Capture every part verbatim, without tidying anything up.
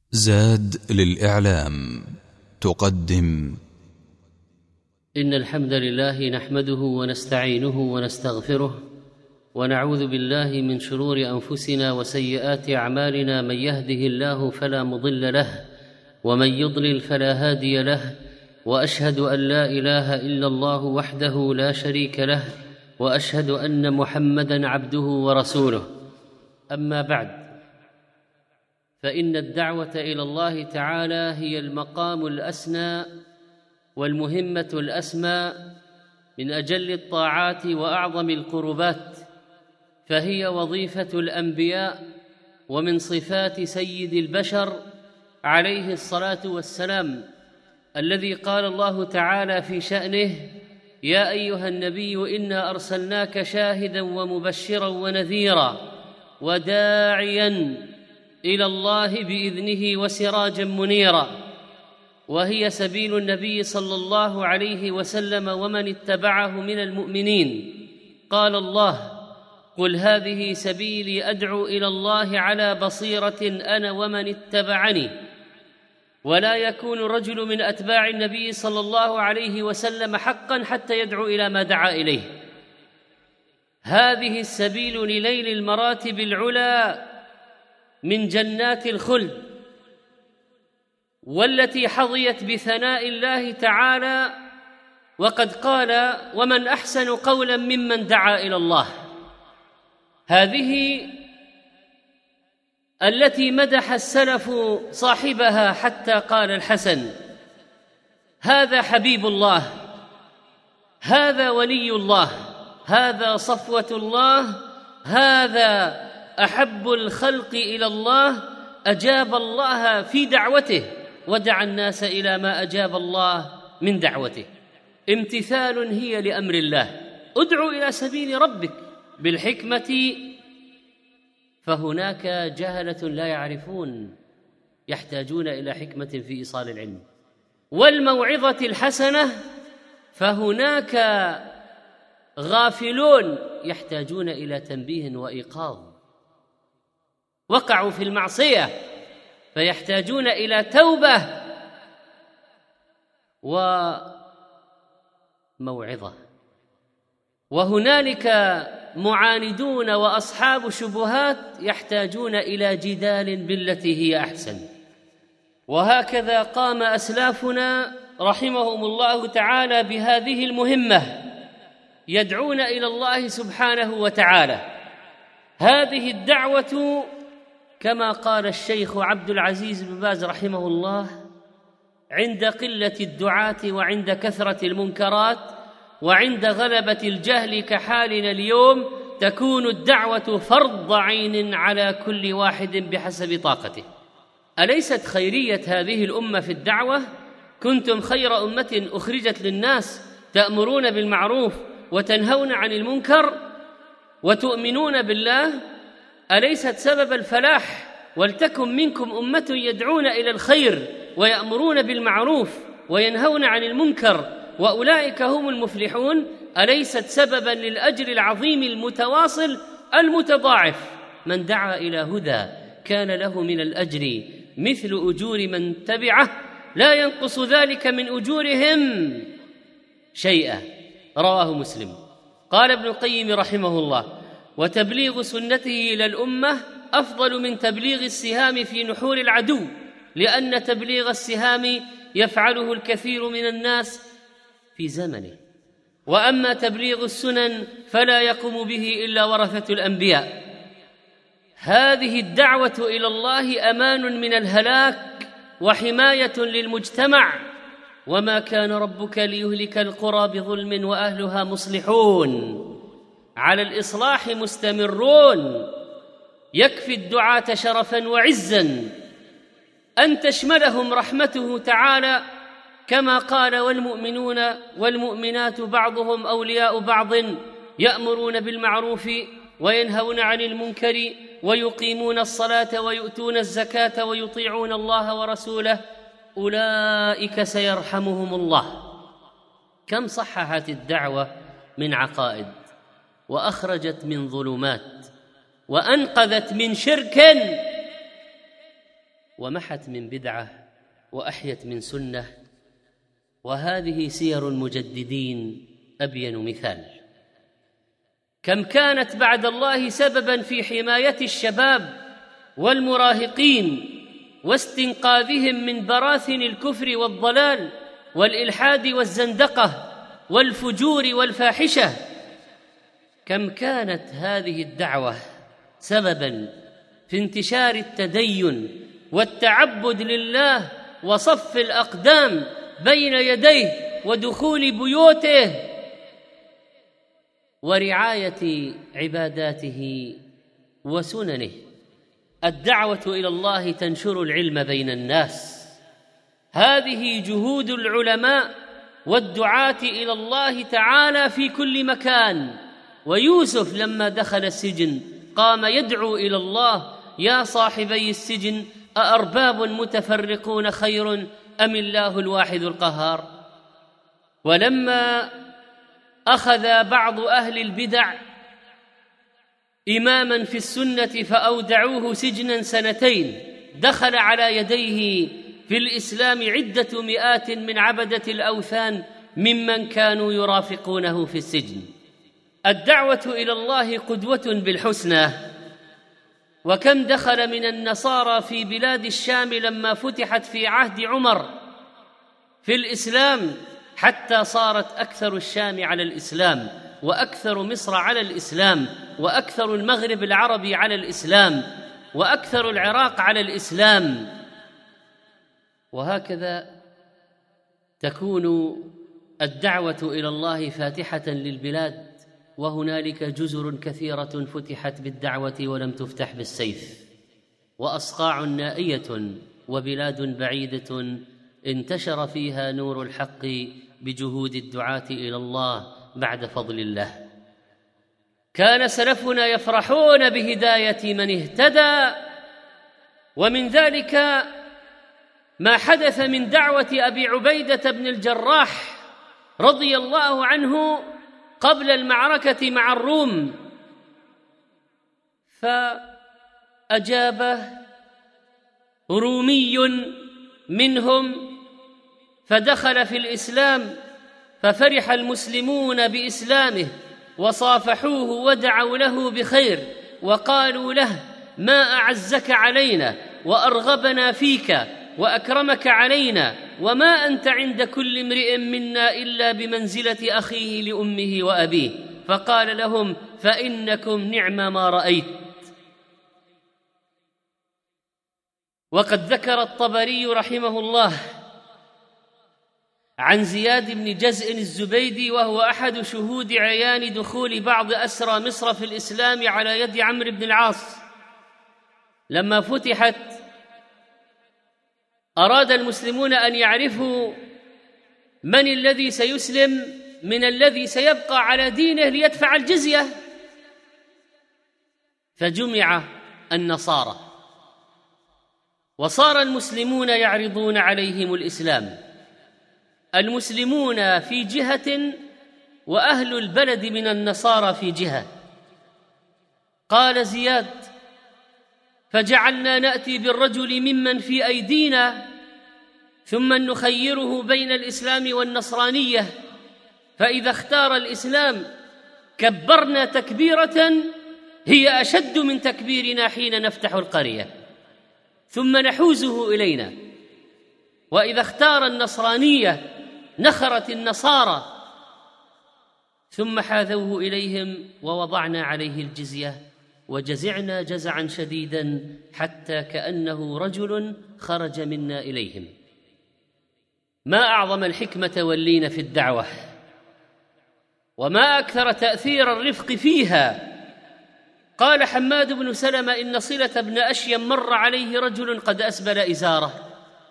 زاد للإعلام تقدم. إن الحمد لله نحمده ونستعينه ونستغفره ونعوذ بالله من شرور أنفسنا وسيئات أعمالنا. من يهده الله فلا مضل له ومن يضلل فلا هادي له، وأشهد أن لا إله إلا الله وحده لا شريك له، وأشهد أن محمدًا عبده ورسوله. أما بعد، فإن الدعوة إلى الله تعالى هي المقام الأسنى والمهمة الأسمى من أجل الطاعات وأعظم القربات، فهي وظيفة الأنبياء ومن صفات سيد البشر عليه الصلاة والسلام، الذي قال الله تعالى في شأنه: يا أيها النبي إنا أرسلناك شاهداً ومبشراً ونذيراً وداعياً إلى الله بإذنه وسراجاً منيراً. وهي سبيل النبي صلى الله عليه وسلم ومن اتبعه من المؤمنين. قال الله: قل هذه سبيلي أدعو إلى الله على بصيرة أنا ومن اتبعني. ولا يكون رجل من أتباع النبي صلى الله عليه وسلم حقاً حتى يدعو إلى ما دعا إليه. هذه السبيل لنيل المراتب العلى من جنات الخلد، والتي حظيت بثناء الله تعالى، وقد قال: ومن أحسن قولاً ممن دعا إلى الله. هذه التي مدح السلف صاحبها حتى قال الحسن: هذا حبيب الله، هذا ولي الله، هذا صفوة الله، هذا أحب الخلق إلى الله، أجاب الله في دعوته ودعا الناس إلى ما أجاب الله من دعوته. امتثال هي لأمر الله. ادعو إلى سبيل ربك بالحكمة، فهناك جهلة لا يعرفون، يحتاجون إلى حكمة في إيصال العلم، والموعظة الحسنة، فهناك غافلون يحتاجون إلى تنبيه وإيقاظ، وقعوا في المعصية فيحتاجون إلى توبة وموعظة. وهنالك معاندون وأصحاب شبهات يحتاجون إلى جدال بالتي هي أحسن. وهكذا قام أسلافنا رحمهم الله تعالى بهذه المهمة، يدعون إلى الله سبحانه وتعالى. هذه الدعوة كما قال الشيخ عبد العزيز بن باز رحمه الله: عند قلة الدعاة وعند كثرة المنكرات وعند غلبة الجهل كحالنا اليوم تكون الدعوة فرض عين على كل واحد بحسب طاقته. أليست خيرية هذه الأمة في الدعوة؟ كنتم خير أمة أخرجت للناس تأمرون بالمعروف وتنهون عن المنكر وتؤمنون بالله. أليست سبب الفلاح؟ ولتكن منكم أمة يدعون إلى الخير ويأمرون بالمعروف وينهون عن المنكر وأولئك هم المفلحون. أليست سبباً للأجر العظيم المتواصل المتضاعف؟ من دعا إلى هدى كان له من الأجر مثل أجور من تبعه لا ينقص ذلك من أجورهم شيئا. رواه مسلم. قال ابن القيم رحمه الله: وتبليغ سنته إلى الأمة أفضل من تبليغ السهام في نحور العدو، لأن تبليغ السهام يفعله الكثير من الناس في زمنه، وأما تبليغ السنن فلا يقوم به إلا ورثة الأنبياء. هذه الدعوة إلى الله أمان من الهلاك وحماية للمجتمع، وما كان ربك ليهلك القرى بظلم وأهلها مصلحون. على الإصلاح مستمرون. يكفي الدعاة شرفاً وعزاً أن تشملهم رحمته تعالى، كما قال: والمؤمنون والمؤمنات بعضهم أولياء بعض يأمرون بالمعروف وينهون عن المنكر ويقيمون الصلاة ويؤتون الزكاة ويطيعون الله ورسوله أولئك سيرحمهم الله. كم صححت الدعوة من عقائد، وأخرجت من ظلمات، وأنقذت من شرك، ومحت من بدعة وأحيت من سنة، وهذه سير المجددين أبين مثال. كم كانت بعد الله سبباً في حماية الشباب والمراهقين واستنقاذهم من براثن الكفر والضلال والإلحاد والزندقة والفجور والفاحشة. كم كانت هذه الدعوة سبباً في انتشار التدين والتعبد لله وصف الأقدام بين يديه ودخول بيوته ورعاية عباداته وسننه. الدعوة إلى الله تنشر العلم بين الناس، هذه جهود العلماء والدعاة إلى الله تعالى في كل مكان. ويوسف لما دخل السجن قام يدعو إلى الله: يا صاحبي السجن أأرباب متفرقون خير أم الله الواحد القهار؟ ولما أخذ بعض أهل البدع إماماً في السنة فأودعوه سجناً سنتين، دخل على يديه في الإسلام عدة مئات من عبدة الأوثان ممن كانوا يرافقونه في السجن. الدعوة إلى الله قدوة بالحسنى. وكم دخل من النصارى في بلاد الشام لما فتحت في عهد عمر في الإسلام، حتى صارت أكثر الشام على الإسلام، وأكثر مصر على الإسلام، وأكثر المغرب العربي على الإسلام، وأكثر العراق على الإسلام. وهكذا تكون الدعوة إلى الله فاتحة للبلاد، وهنالك جزر كثيرة فتحت بالدعوة ولم تفتح بالسيف، وأصقاع نائية وبلاد بعيدة انتشر فيها نور الحق بجهود الدعاة إلى الله بعد فضل الله. كان سلفنا يفرحون بهداية من اهتدى، ومن ذلك ما حدث من دعوة أبي عبيدة بن الجراح رضي الله عنه قبل المعركة مع الروم، فأجابه رومي منهم فدخل في الإسلام، ففرح المسلمون بإسلامه وصافحوه ودعوا له بخير وقالوا له: ما أعزك علينا وأرغبنا فيك وأكرمك علينا، وما أنت عند كل امرئ منا إلا بمنزلة أخيه لأمه وأبيه. فقال لهم: فإنكم نعم ما رأيت. وقد ذكر الطبري رحمه الله عن زياد بن جزء الزبيدي، وهو أحد شهود عيان دخول بعض أسرى مصر في الإسلام على يد عمرو بن العاص، لما فتحت أراد المسلمون أن يعرفوا من الذي سيسلم من الذي سيبقى على دينه ليدفع الجزية، فجمع النصارى وصار المسلمون يعرضون عليهم الإسلام، المسلمون في جهة وأهل البلد من النصارى في جهة. قال زياد: فجعلنا نأتي بالرجل ممن في أيدينا ثم نخيره بين الإسلام والنصرانية، فإذا اختار الإسلام كبرنا تكبيرة هي أشد من تكبيرنا حين نفتح القرية، ثم نحوزه إلينا، وإذا اختار النصرانية نخرت النصارى، ثم حاذوه إليهم ووضعنا عليه الجزية وجزعنا جزعا شديدا حتى كأنه رجل خرج منا إليهم. ما أعظم الحكمة واللين في الدعوة، وما أكثر تأثير الرفق فيها. قال حماد بن سلمة: إن صلة بن أشيم مر عليه رجل قد أسبل إزاره،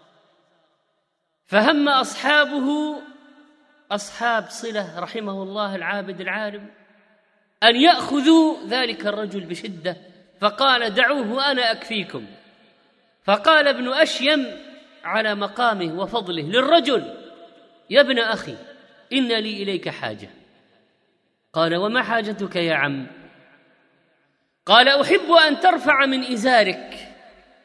فهم أصحابه أصحاب صلة رحمه الله العابد العالم أن يأخذوا ذلك الرجل بشدة، فقال: دعوه أنا أكفيكم. فقال ابن أشيم على مقامه وفضله للرجل: يا ابن أخي، إن لي إليك حاجة. قال: وما حاجتك يا عم؟ قال: أحب أن ترفع من إزارك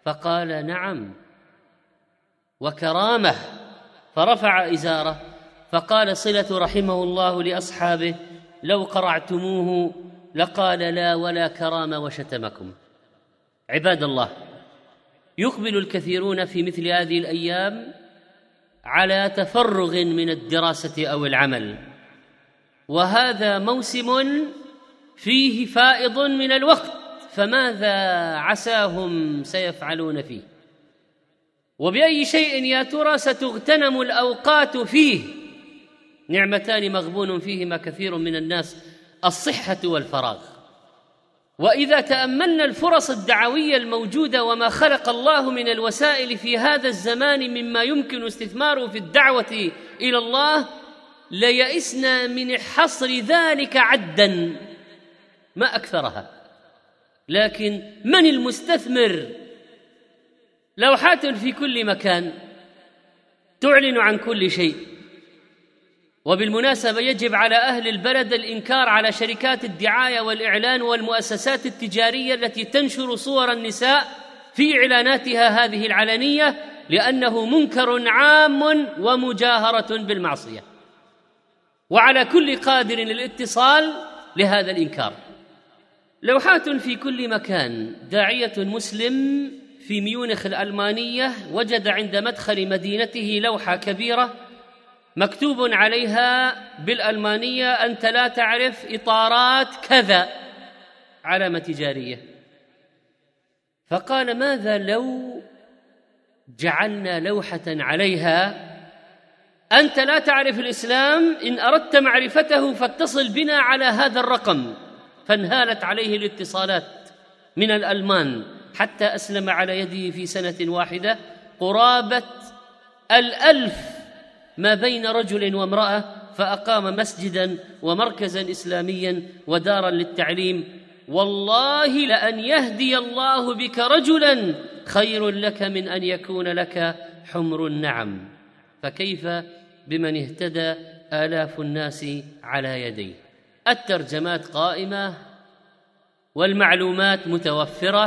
فقال: نعم وكرامة. فرفع إزاره فقال صلة رحمه الله لأصحابه: لو قرعتموه لقال لا ولا كرامة وشتمكم. عباد الله، يقبل الكثيرون في مثل هذه الأيام على تفرغ من الدراسة أو العمل، وهذا موسم فيه فائض من الوقت، فماذا عساهم سيفعلون فيه؟ وبأي شيء يا ترى ستغتنم الأوقات فيه؟ نعمتان مغبون فيهما كثير من الناس: الصحة والفراغ. وإذا تأملنا الفرص الدعوية الموجودة وما خلق الله من الوسائل في هذا الزمان مما يمكن استثماره في الدعوة إلى الله، ليئسنا من حصر ذلك عداً ما أكثرها. لكن من المستثمر؟ لوحات في كل مكان تعلن عن كل شيء. وبالمناسبة يجب على أهل البلد الإنكار على شركات الدعاية والإعلان والمؤسسات التجارية التي تنشر صور النساء في إعلاناتها هذه العلنية، لأنه منكر عام ومجاهرة بالمعصية، وعلى كل قادر الاتصال لهذا الإنكار. لوحات في كل مكان. داعية مسلم في ميونخ الألمانية وجد عند مدخل مدينته لوحة كبيرة مكتوب عليها بالألمانية: أنت لا تعرف إطارات كذا، علامة تجارية. فقال: ماذا لو جعلنا لوحة عليها: أنت لا تعرف الإسلام، إن أردت معرفته فاتصل بنا على هذا الرقم. فانهالت عليه الاتصالات من الألمان حتى أسلم على يده في سنة واحدة قرابة الألف ما بين رجل وامرأة، فأقام مسجداً ومركزاً إسلامياً وداراً للتعليم. والله لأن يهدي الله بك رجلاً خير لك من أن يكون لك حمر النعم. فكيف بمن اهتدى آلاف الناس على يديه؟ الترجمات قائمة والمعلومات متوفرة،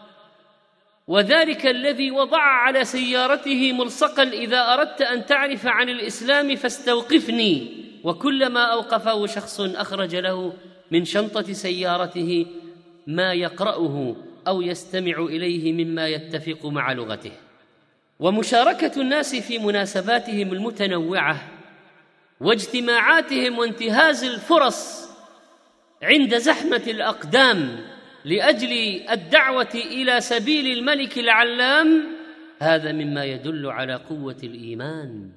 وذلك الذي وضع على سيارته ملصقاً: إذا أردت أن تعرف عن الإسلام فاستوقفني. وكلما أوقفه شخص أخرج له من شنطة سيارته ما يقرأه أو يستمع إليه مما يتفق مع لغته. ومشاركة الناس في مناسباتهم المتنوعة واجتماعاتهم وانتهاز الفرص عند زحمة الأقدام لأجل الدعوة إلى سبيل الملك العلام، هذا مما يدل على قوة الإيمان.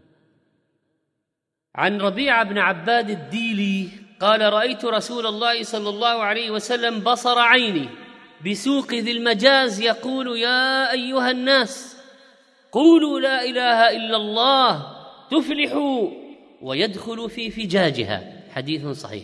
عن ربيعة بن عباد الديلي قال: رأيت رسول الله صلى الله عليه وسلم بصر عيني بسوق ذي المجاز يقول: يا أيها الناس قولوا لا إله إلا الله تفلحوا، ويدخل في فجاجها. حديث صحيح.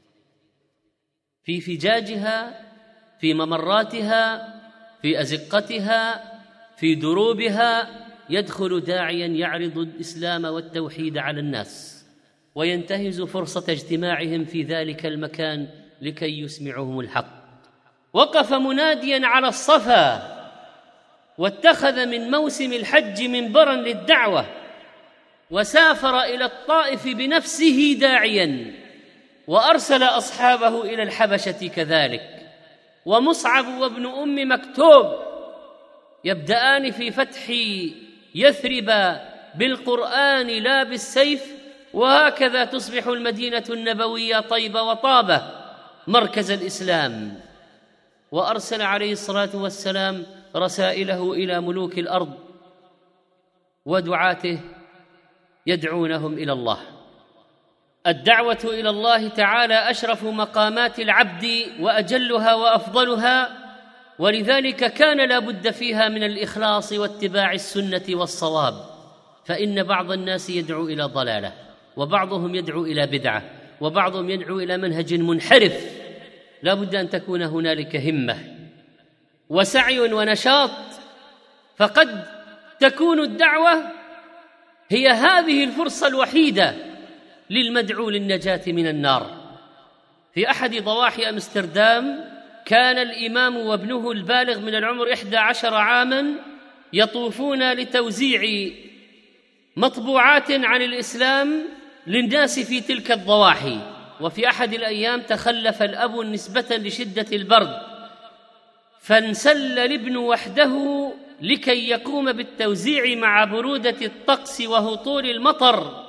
في فجاجها، في ممراتها، في أزقتها، في دروبها، يدخل داعياً يعرض الإسلام والتوحيد على الناس، وينتهز فرصة اجتماعهم في ذلك المكان لكي يسمعهم الحق. وقف منادياً على الصفا، واتخذ من موسم الحج منبراً للدعوة، وسافر إلى الطائف بنفسه داعياً، وأرسل أصحابه إلى الحبشة كذلك. ومصعب وابن أم مكتوم يبدأان في فتح يثرب بالقرآن لا بالسيف، وهكذا تصبح المدينة النبوية طيبة وطابة مركز الإسلام. وأرسل عليه الصلاة والسلام رسائله إلى ملوك الأرض ودعاته يدعونهم إلى الله. الدعوة إلى الله تعالى أشرف مقامات العبد وأجلها وأفضلها، ولذلك كان لا بد فيها من الإخلاص واتباع السنة والصواب. فإن بعض الناس يدعو إلى ضلالة، وبعضهم يدعو إلى بدعة، وبعضهم يدعو إلى منهج منحرف. لا بد أن تكون هنالك همة وسعي ونشاط، فقد تكون الدعوة هي هذه الفرصة الوحيدة للمدعو للنجاة من النار. في أحد ضواحي أمستردام كان الإمام وابنه البالغ من العمر إحدى عشر عاماً يطوفون لتوزيع مطبوعات عن الإسلام للناس في تلك الضواحي. وفي أحد الأيام تخلف الأب نسبة لشدة البرد، فانسل الابن وحده لكي يقوم بالتوزيع مع برودة الطقس وهطول المطر،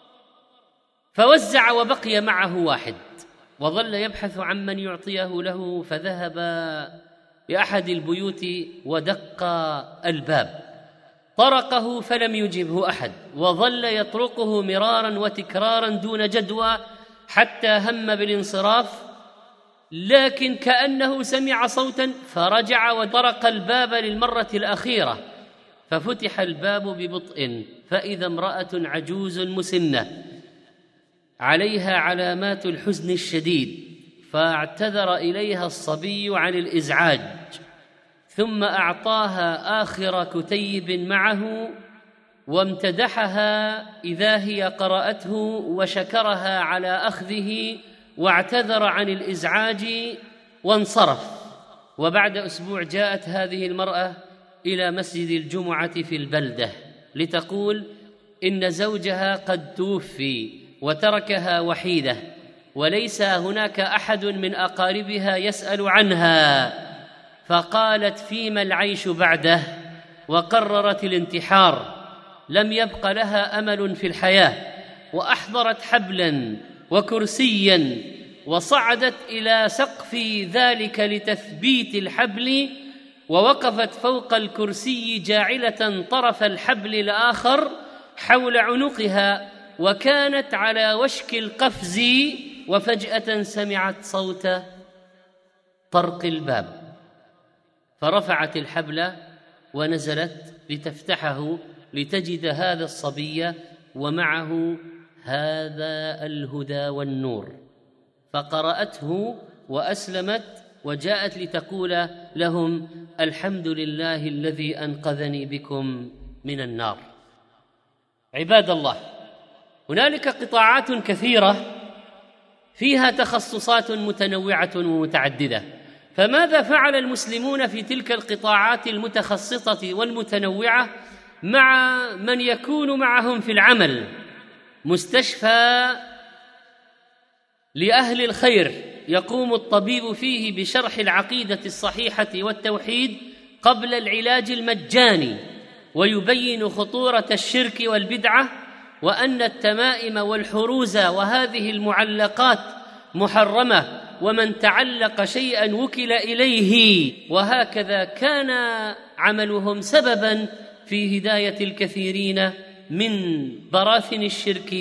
فوزع وبقي معه واحد، وظل يبحث عن من يعطيه له، فذهب بأحد البيوت ودق الباب، طرقه فلم يجبه أحد، وظل يطرقه مرارا وتكرارا دون جدوى حتى هم بالانصراف، لكن كأنه سمع صوتا فرجع وطرق الباب للمرة الأخيرة، ففتح الباب ببطء، فإذا امرأة عجوز مسنة عليها علامات الحزن الشديد، فاعتذر إليها الصبي عن الإزعاج، ثم أعطاها آخر كتيب معه وامتدحها إذا هي قرأته وشكرها على أخذه، واعتذر عن الإزعاج وانصرف. وبعد أسبوع جاءت هذه المرأة إلى مسجد الجمعة في البلدة لتقول إن زوجها قد توفي وتركها وحيدة، وليس هناك أحد من أقاربها يسأل عنها، فقالت فيما العيش بعده، وقررت الانتحار. لم يبق لها أمل في الحياة، وأحضرت حبلا وكرسيا وصعدت إلى سقف ذلك لتثبيت الحبل، ووقفت فوق الكرسي جاعلة طرف الحبل الآخر حول عنقها، وكانت على وشك القفز، وفجأة سمعت صوت طرق الباب، فرفعت الحبل ونزلت لتفتحه لتجد هذا الصبي ومعه هذا الهدى والنور، فقرأته وأسلمت، وجاءت لتقول لهم الحمد لله الذي أنقذني بكم من النار. عباد الله، هنالك قطاعات كثيرة فيها تخصصات متنوعة ومتعددة، فماذا فعل المسلمون في تلك القطاعات المتخصصة والمتنوعة مع من يكون معهم في العمل؟ مستشفى لأهل الخير يقوم الطبيب فيه بشرح العقيدة الصحيحة والتوحيد قبل العلاج المجاني، ويبين خطورة الشرك والبدعة، وأن التمائم والحروز وهذه المعلقات محرمة، ومن تعلق شيئا وكل إليه. وهكذا كان عملهم سببا في هداية الكثيرين من براثن الشرك،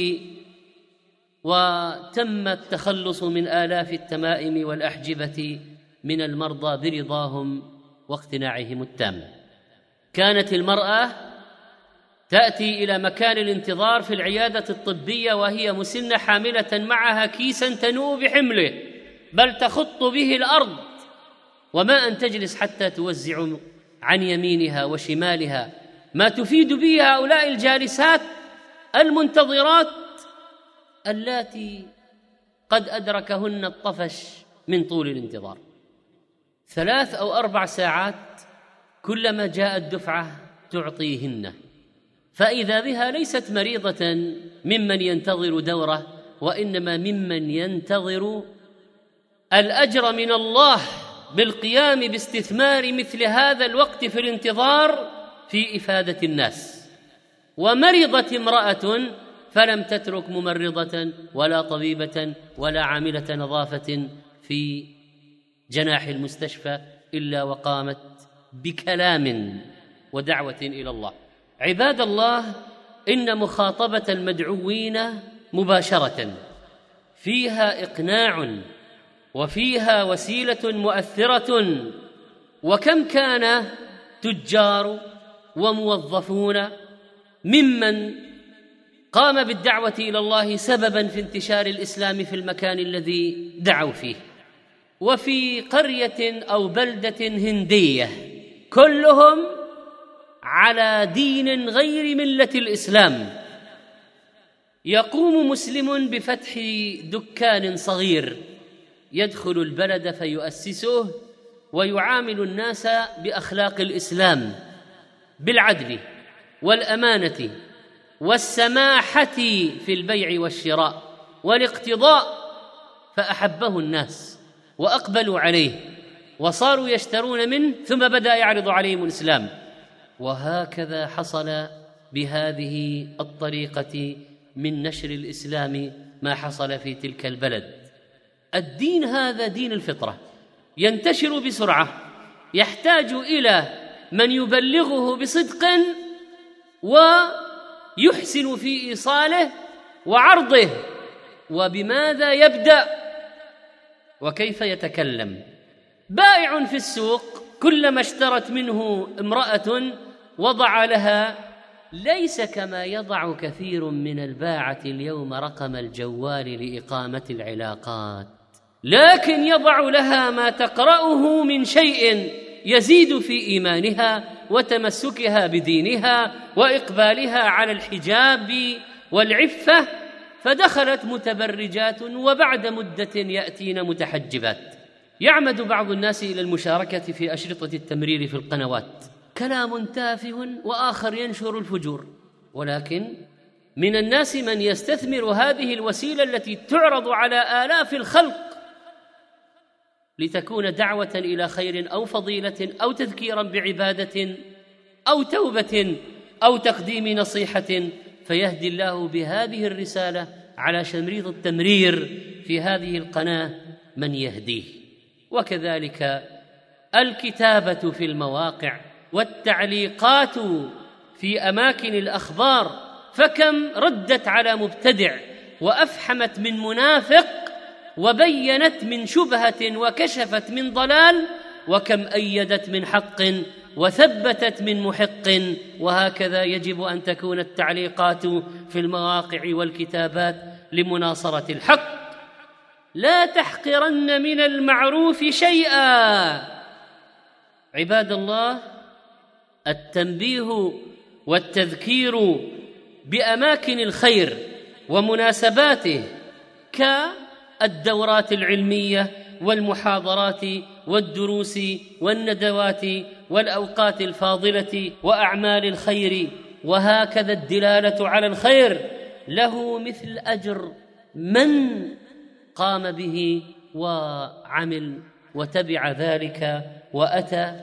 وتم التخلص من آلاف التمائم والأحجبة من المرضى برضاهم واقتناعهم التام. كانت المرأة تأتي إلى مكان الانتظار في العيادة الطبية وهي مسنة حاملة معها كيسا تنوء بحمله، بل تخط به الأرض، وما أن تجلس حتى توزع عن يمينها وشمالها، ما تفيد به هؤلاء الجالسات المنتظرات اللاتي قد أدركهن الطفش من طول الانتظار. ثلاث أو أربع ساعات كلما جاءت دفعة تعطيهن، فإذا بها ليست مريضة ممن ينتظر دوره، وإنما ممن ينتظر الأجر من الله بالقيام باستثمار مثل هذا الوقت في الانتظار في إفادة الناس. ومرضت امرأة فلم تترك ممرضة ولا طبيبة ولا عاملة نظافة في جناح المستشفى إلا وقامت بكلام ودعوة إلى الله. عباد الله، إن مخاطبة المدعوين مباشرة فيها إقناع وفيها وسيلة مؤثرة، وكم كان تجار وموظفون ممن قام بالدعوة إلى الله سببا في انتشار الإسلام في المكان الذي دعوا فيه. وفي قرية أو بلدة هندية كلهم على دين غير ملة الإسلام، يقوم مسلم بفتح دكان صغير يدخل البلد فيؤسسه ويعامل الناس بأخلاق الإسلام، بالعدل والأمانة والسماحة في البيع والشراء والاقتضاء، فأحبه الناس وأقبلوا عليه وصاروا يشترون منه، ثم بدأ يعرض عليهم الإسلام. وهكذا حصل بهذه الطريقة من نشر الإسلام ما حصل في تلك البلد. الدين هذا دين الفطرة، ينتشر بسرعة، يحتاج إلى من يبلغه بصدق ويحسن في إيصاله وعرضه، وبماذا يبدأ وكيف يتكلم. بائع في السوق كلما اشترت منه امرأة وضع لها، ليس كما يضع كثير من الباعة اليوم رقم الجوال لإقامة العلاقات، لكن يضع لها ما تقرأه من شيء يزيد في إيمانها وتمسكها بدينها وإقبالها على الحجاب والعفة، فدخلت متبرجات وبعد مدة يأتين متحجبات. يعمد بعض الناس إلى المشاركة في أشرطة التمرير في القنوات، كلام تافه وآخر ينشر الفجور، ولكن من الناس من يستثمر هذه الوسيلة التي تعرض على آلاف الخلق لتكون دعوة إلى خير أو فضيلة أو تذكيرا بعبادة أو توبة أو تقديم نصيحة، فيهدي الله بهذه الرسالة على شمريط التمرير في هذه القناة من يهديه. وكذلك الكتابة في المواقع والتعليقات في أماكن الأخبار، فكم ردت على مبتدع وأفحمت من منافق وبينت من شبهة وكشفت من ضلال، وكم أيدت من حق وثبتت من محق. وهكذا يجب أن تكون التعليقات في المواقع والكتابات لمناصرة الحق. لا تحقرن من المعروف شيئا. عباد الله، التنبيه والتذكير بأماكن الخير ومناسباته كالدورات العلمية والمحاضرات والدروس والندوات والأوقات الفاضلة وأعمال الخير، وهكذا الدلالة على الخير له مثل أجر من قام به وعمل وتبع ذلك وأتى.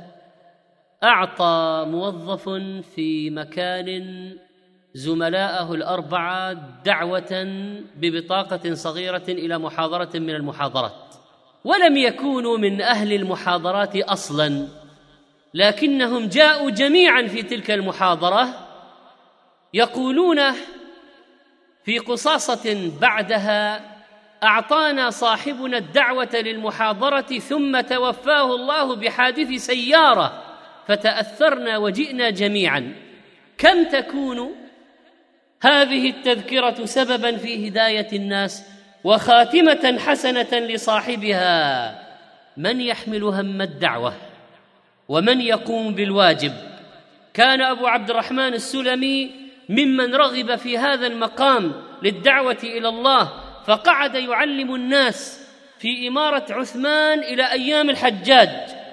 أعطى موظف في مكان زملاءه الأربعة دعوة ببطاقة صغيرة إلى محاضرة من المحاضرات، ولم يكونوا من أهل المحاضرات أصلاً، لكنهم جاءوا جميعاً في تلك المحاضرة يقولون في قصاصة بعدها: أعطانا صاحبنا الدعوة للمحاضرة ثم توفاه الله بحادث سيارة فتأثرنا وجئنا جميعاً. كم تكون هذه التذكرة سبباً في هداية الناس وخاتمة حسنة لصاحبها. من يحمل هم الدعوة ومن يقوم بالواجب. كان أبو عبد الرحمن السلمي ممن رغب في هذا المقام للدعوة إلى الله، فقعد يعلم الناس في إمارة عثمان إلى أيام الحجاج،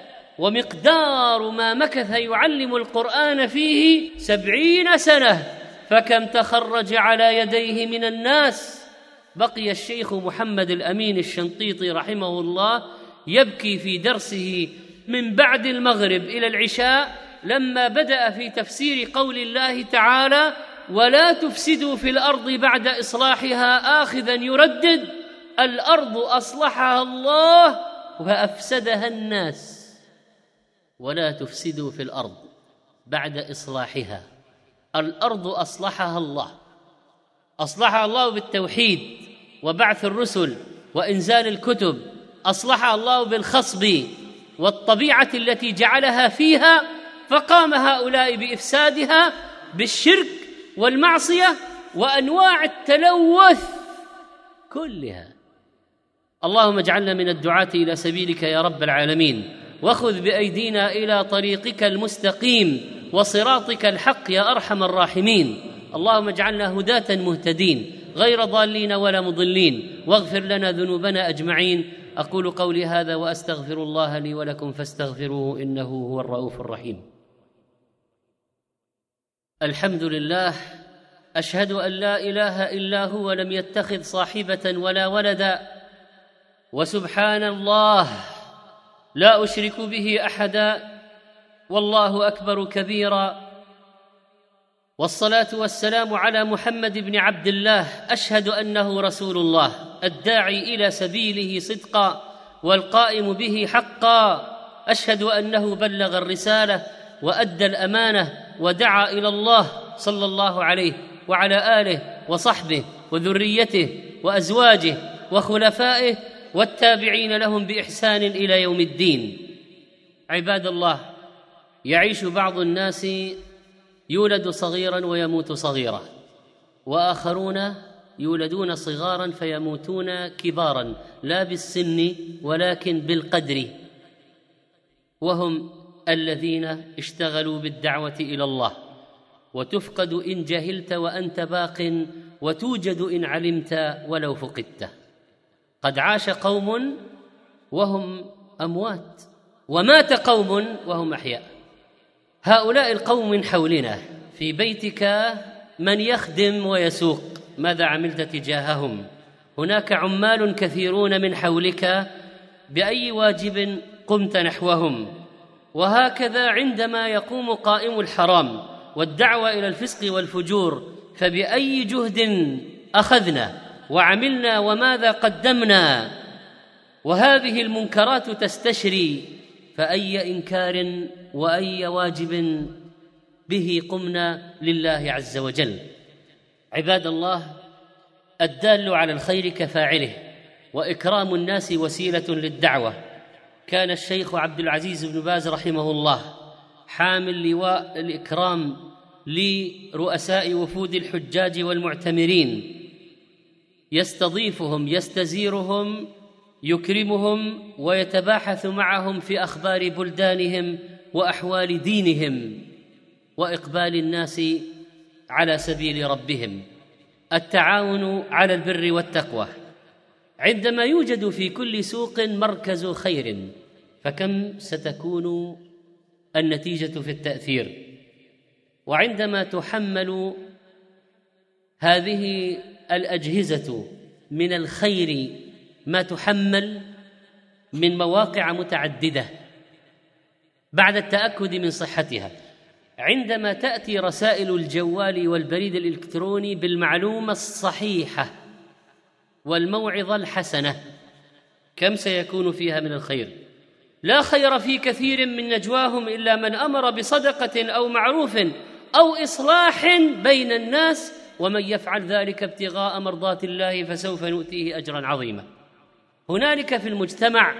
ومقدار ما مكث يعلم القرآن فيه سبعين سنة، فكم تخرج على يديه من الناس. بقي الشيخ محمد الأمين الشنقيطي رحمه الله يبكي في درسه من بعد المغرب إلى العشاء لما بدأ في تفسير قول الله تعالى: ولا تفسدوا في الأرض بعد إصلاحها، آخذا يردد: الأرض أصلحها الله وأفسدها الناس. ولا تفسدوا في الأرض بعد إصلاحها، الأرض أصلحها الله، أصلحها الله بالتوحيد وبعث الرسل وإنزال الكتب، أصلحها الله بالخصب والطبيعة التي جعلها فيها، فقام هؤلاء بإفسادها بالشرك والمعصية وأنواع التلوث كلها. اللهم اجعلنا من الدعاة إلى سبيلك يا رب العالمين، وخذ بأيدينا إلى طريقك المستقيم وصراطك الحق يا أرحم الراحمين. اللهم اجعلنا هداة مهتدين غير ضالين ولا مضلين، واغفر لنا ذنوبنا أجمعين، أقول قولي هذا وأستغفر الله لي ولكم فاستغفروه إنه هو الرؤوف الرحيم. الحمد لله، أشهد أن لا إله إلا هو لم يتخذ صاحبة ولا ولدا، وسبحان الله لا أشرك به أحدا، والله أكبر كبيرا، والصلاة والسلام على محمد بن عبد الله، أشهد أنه رسول الله الداعي إلى سبيله صدقا والقائم به حقا، أشهد أنه بلغ الرسالة وأدى الأمانة ودعا إلى الله صلى الله عليه وعلى آله وصحبه وذريته وأزواجه وخلفائه والتابعين لهم بإحسان إلى يوم الدين. عباد الله، يعيش بعض الناس يولد صغيرا ويموت صغيرا، وآخرون يولدون صغارا فيموتون كبارا، لا بالسن ولكن بالقدر، وهم الذين اشتغلوا بالدعوة إلى الله، وتفقد إن جهلت وأنت باق، وتوجد إن علمت ولو فقدت. قد عاش قوم وهم أموات، ومات قوم وهم أحياء. هؤلاء القوم من حولنا، في بيتك من يخدم ويسوق، ماذا عملت تجاههم؟ هناك عمال كثيرون من حولك، بأي واجب قمت نحوهم؟ وهكذا عندما يقوم قائم الحرام والدعوة إلى الفسق والفجور، فبأي جهد أخذنا وعملنا وماذا قدمنا؟ وهذه المنكرات تستشري، فأي إنكار وأي واجب به قمنا لله عز وجل. عباد الله، الدال على الخير كفاعله، وإكرام الناس وسيلة للدعوة. كان الشيخ عبد العزيز بن باز رحمه الله حامل لواء الإكرام لرؤساء وفود الحجاج والمعتمرين، يستضيفهم، يستزيرهم، يكرمهم، ويتباحث معهم في أخبار بلدانهم وأحوال دينهم وإقبال الناس على سبيل ربهم. التعاون على البر والتقوى. عندما يوجد في كل سوق مركز خير، فكم ستكون النتيجة في التأثير؟ وعندما تحمل هذه الأجهزة من الخير ما تحمل من مواقع متعددة بعد التأكد من صحتها، عندما تأتي رسائل الجوال والبريد الإلكتروني بالمعلومة الصحيحة والموعظة الحسنة، كم سيكون فيها من الخير؟ لا خير في كثير من نجواهم إلا من أمر بصدقة أو معروف أو إصلاح بين الناس، ومن يفعل ذلك ابتغاء مرضات الله فسوف نؤتيه أجرا عظيما. هنالك في المجتمع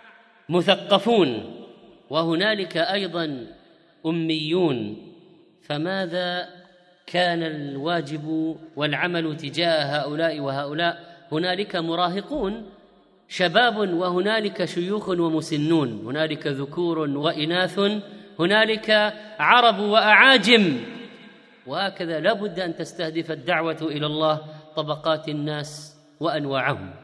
مثقفون، وهنالك أيضا أميون، فماذا كان الواجب والعمل تجاه هؤلاء وهؤلاء؟ هنالك مراهقون شباب، وهنالك شيوخ ومسنون، هنالك ذكور وإناث، هنالك عرب وأعاجم، وهكذا لا بد أن تستهدف الدعوة إلى الله طبقات الناس وأنواعهم.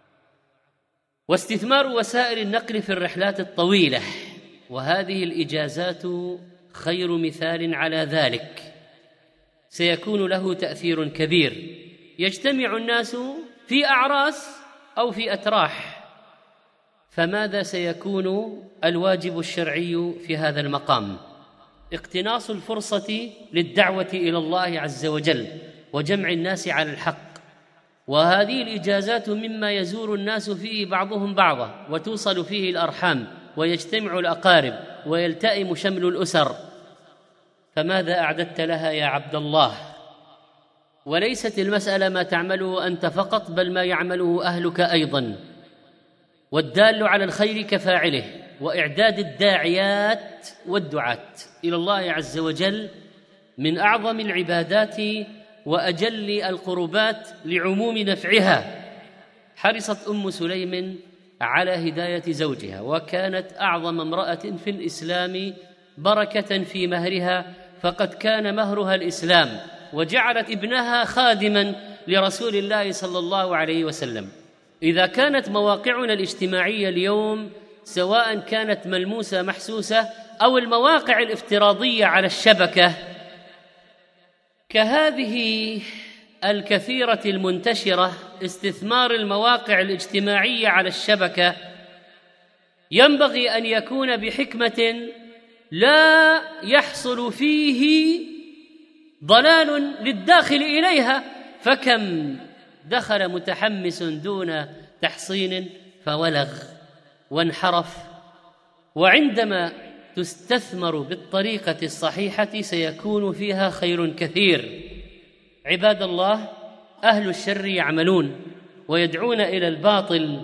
واستثمار وسائل النقل في الرحلات الطويلة، وهذه الإجازات خير مثال على ذلك، سيكون له تأثير كبير. يجتمع الناس في أعراس أو في أتراح، فماذا سيكون الواجب الشرعي في هذا المقام؟ اقتناص الفرصة للدعوة إلى الله عز وجل وجمع الناس على الحق، وهذه الإجازات مما يزور الناس فيه بعضهم بعضا، وتوصل فيه الأرحام، ويجتمع الأقارب، ويلتئم شمل الأسر، فماذا أعددت لها يا عبد الله؟ وليست المسألة ما تعمله أنت فقط، بل ما يعمله أهلك أيضا. والدال على الخير كفاعله، وإعداد الداعيات والدعاة إلى الله عز وجل من أعظم العبادات وأجل القربات لعموم نفعها. حرصت أم سليم على هداية زوجها، وكانت أعظم امرأة في الإسلام بركة في مهرها، فقد كان مهرها الإسلام، وجعلت ابنها خادما لرسول الله صلى الله عليه وسلم. إذا كانت مواقعنا الاجتماعية اليوم سواء كانت ملموسة محسوسة أو المواقع الافتراضية على الشبكة كهذه الكثيرة المنتشرة، استثمار المواقع الاجتماعية على الشبكة ينبغي أن يكون بحكمة لا يحصل فيه ضلال للداخل إليها، فكم دخل متحمس دون تحصين فولغ وانحرف. وعندما تستثمر بالطريقة الصحيحة سيكون فيها خير كثير. عباد الله، أهل الشر يعملون ويدعون إلى الباطل،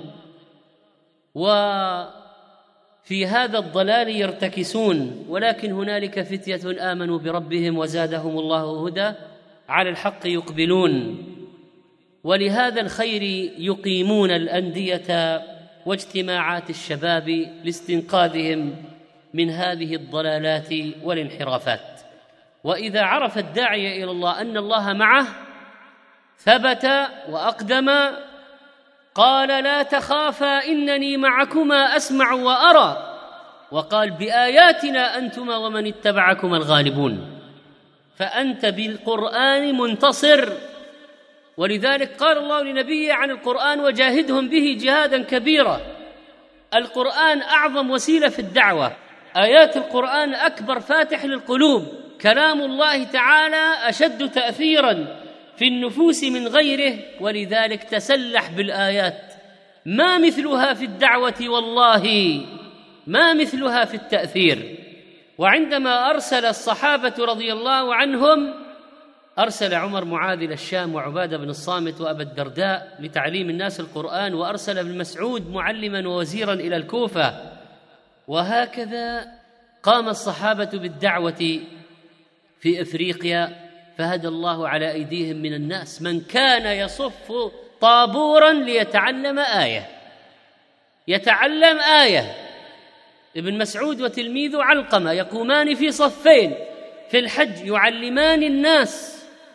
وفي هذا الضلال يرتكسون، ولكن هنالك فتية آمنوا بربهم وزادهم الله هدى على الحق يقبلون، ولهذا الخير يقيمون الأندية واجتماعات الشباب لاستنقاذهم من هذه الضلالات والانحرافات. وإذا عرف الداعي إلى الله أن الله معه ثبت وأقدم، قال لا تخافا إنني معكما أسمع وأرى، وقال بآياتنا أنتما ومن اتبعكما الغالبون، فأنت بالقرآن منتصر. ولذلك قال الله لنبيه عن القرآن وجاهدهم به جهادا كبيرا. القرآن أعظم وسيلة في الدعوة، آيات القرآن أكبر فاتح للقلوب، كلام الله تعالى أشد تأثيرا في النفوس من غيره، ولذلك تسلح بالآيات، ما مثلها في الدعوة والله، ما مثلها في التأثير. وعندما أرسل الصحابة رضي الله عنهم، أرسل عمر معاذ إلى الشام وعبادة بن الصامت وأبا الدرداء لتعليم الناس القرآن، وأرسل ابن مسعود معلما ووزيرا إلى الكوفة، وهكذا قام الصحابة بالدعوة في إفريقيا، فهدى الله على أيديهم من الناس من كان يصف طابورا ليتعلم آية، يتعلم آية. ابن مسعود وتلميذه علقمة يقومان في صفين في الحج يعلمان الناس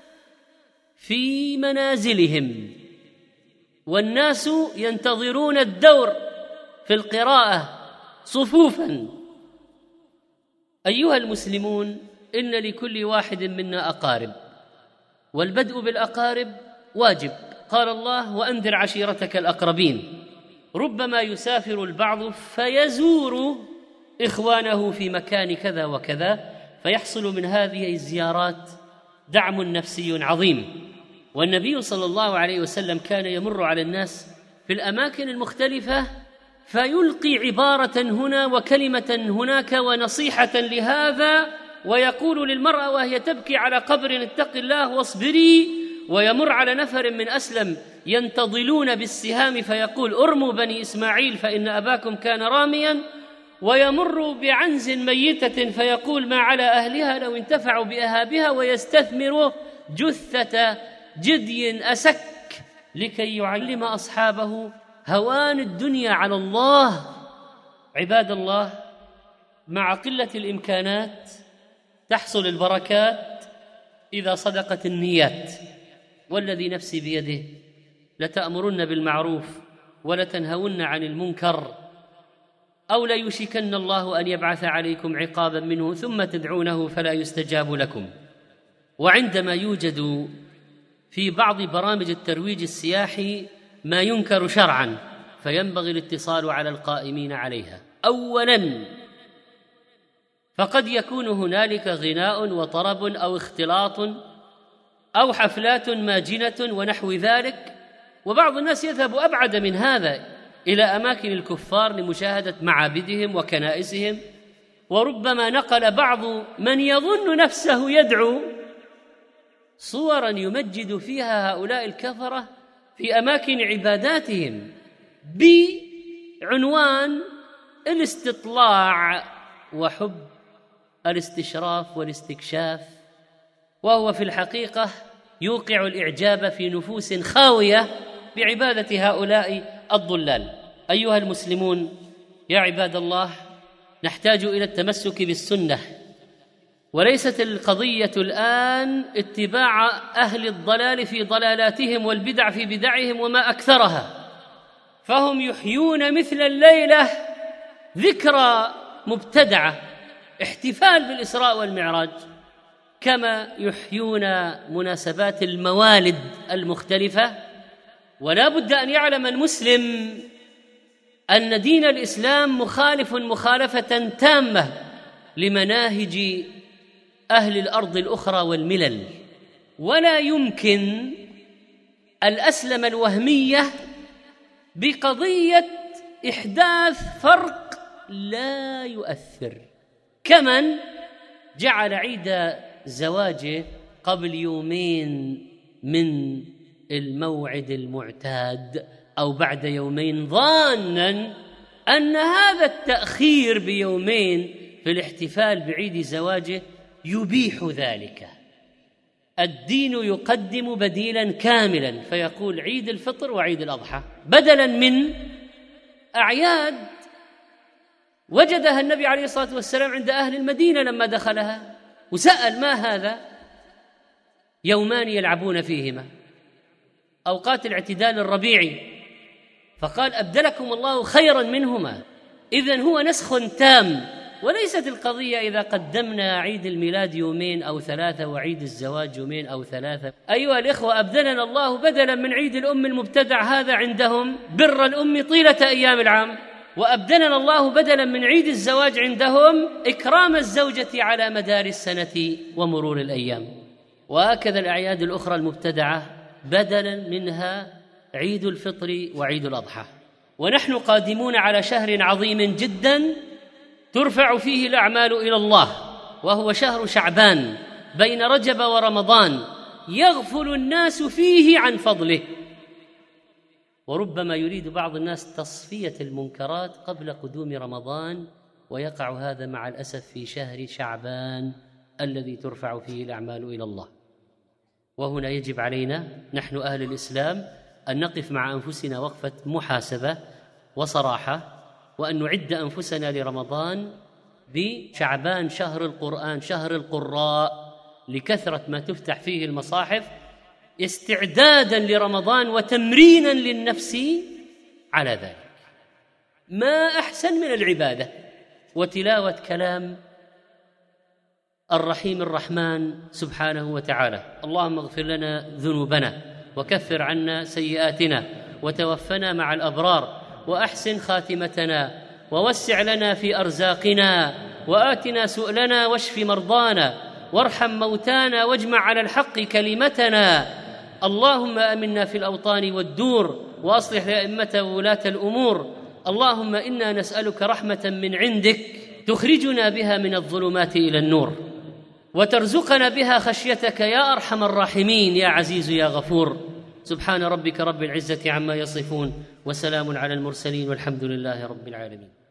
في منازلهم، والناس ينتظرون الدور في القراءة صفوفا. أيها المسلمون، إن لكل واحد منا أقارب، والبدء بالأقارب واجب. قال الله وأنذر عشيرتك الأقربين. ربما يسافر البعض فيزور إخوانه في مكان كذا وكذا، فيحصل من هذه الزيارات دعم نفسي عظيم. والنبي صلى الله عليه وسلم كان يمر على الناس في الأماكن المختلفة فيلقي عبارة هنا وكلمة هناك ونصيحة لهذا، ويقول للمرأة وهي تبكي على قبر اتق الله واصبري، ويمر على نفر من أسلم ينتضلون بالسهام فيقول ارموا بني إسماعيل فإن أباكم كان راميا، ويمر بعنز ميتة فيقول ما على أهلها لو انتفعوا بأهابها، ويستثمر جثة جدي أسك لكي يعلم أصحابه هوان الدنيا على الله. عباد الله، مع قلة الإمكانات تحصل البركات إذا صدقت النيات، والذي نفسي بيده لتأمرن بالمعروف ولتنهون عن المنكر، أو ليوشكن الله أن يبعث عليكم عقابا منه ثم تدعونه فلا يستجاب لكم. وعندما يوجد في بعض برامج الترويج السياحي ما ينكر شرعا، فينبغي الاتصال على القائمين عليها. أولا، فقد يكون هنالك غناء وطرب أو اختلاط أو حفلات ماجنة ونحو ذلك، وبعض الناس يذهب أبعد من هذا إلى أماكن الكفار لمشاهدة معابدهم وكنائسهم، وربما نقل بعض من يظن نفسه يدعو صورا يمجد فيها هؤلاء الكفرة في أماكن عباداتهم بعنوان الاستطلاع وحب الاستشراف والاستكشاف، وهو في الحقيقة يوقع الإعجاب في نفوس خاوية بعبادة هؤلاء الضلال. أيها المسلمون، يا عباد الله، نحتاج إلى التمسك بالسنة، وليست القضية الآن اتباع أهل الضلال في ضلالاتهم والبدع في بدعهم وما أكثرها، فهم يحيون مثل الليلة ذكرى مبتدعة، احتفال بالإسراء والمعراج، كما يحيون مناسبات الموالد المختلفة. ولا بد أن يعلم المسلم أن دين الإسلام مخالف مخالفة تامة لمناهج أهل الأرض الأخرى والملل، ولا يمكن الأسلم الوهمية بقضية إحداث فرق لا يؤثر، كمن جعل عيد زواجه قبل يومين من الموعد المعتاد أو بعد يومين، ظانا أن هذا التأخير بيومين في الاحتفال بعيد زواجه يبيح ذلك. الدين يقدم بديلا كاملا، فيقول عيد الفطر وعيد الأضحى بدلا من أعياد وجدها النبي عليه الصلاة والسلام عند أهل المدينة لما دخلها وسأل: ما هذا؟ يومان يلعبون فيهما، أوقات الاعتدال الربيعي، فقال: أبدلكم الله خيرا منهما. إذن هو نسخ تام، وليست القضية إذا قدمنا عيد الميلاد يومين أو ثلاثة وعيد الزواج يومين أو ثلاثة. أيها الإخوة، أبدلنا الله بدلا من عيد الأم المبتدع هذا عندهم بر الأم طيلة أيام العام، وأبدلنا الله بدلا من عيد الزواج عندهم إكرام الزوجة على مدار السنة ومرور الأيام. وهكذا الأعياد الأخرى المبتدعة بدلا منها عيد الفطر وعيد الأضحى. ونحن قادمون على شهر عظيم جدا ترفع فيه الأعمال إلى الله، وهو شهر شعبان بين رجب ورمضان، يغفل الناس فيه عن فضله، وربما يريد بعض الناس تصفية المنكرات قبل قدوم رمضان، ويقع هذا مع الأسف في شهر شعبان الذي ترفع فيه الأعمال إلى الله. وهنا يجب علينا نحن أهل الإسلام أن نقف مع أنفسنا وقفة محاسبة وصراحة، وأن نعد أنفسنا لرمضان بشعبان شهر القرآن، شهر القراء، لكثرة ما تفتح فيه المصاحف، استعدادا لرمضان وتمرينا للنفس على ذلك. ما أحسن من العبادة وتلاوة كلام الرحيم الرحمن سبحانه وتعالى: اللهم اغفر لنا ذنوبنا وكفر عنا سيئاتنا وتوفنا مع الأبرار وأحسن خاتمتنا ووسع لنا في أرزاقنا وآتنا سؤلنا واشف مرضانا وارحم موتانا واجمع على الحق كلمتنا. اللهم آمنا في الأوطان والدور وأصلح أئمة وولاة الأمور. اللهم إنا نسألك رحمة من عندك تخرجنا بها من الظلمات إلى النور، وترزقنا بها خشيتك يا أرحم الراحمين يا عزيز يا غفور. سبحان ربك رب العزة عما يصفون، وسلام على المرسلين، والحمد لله رب العالمين.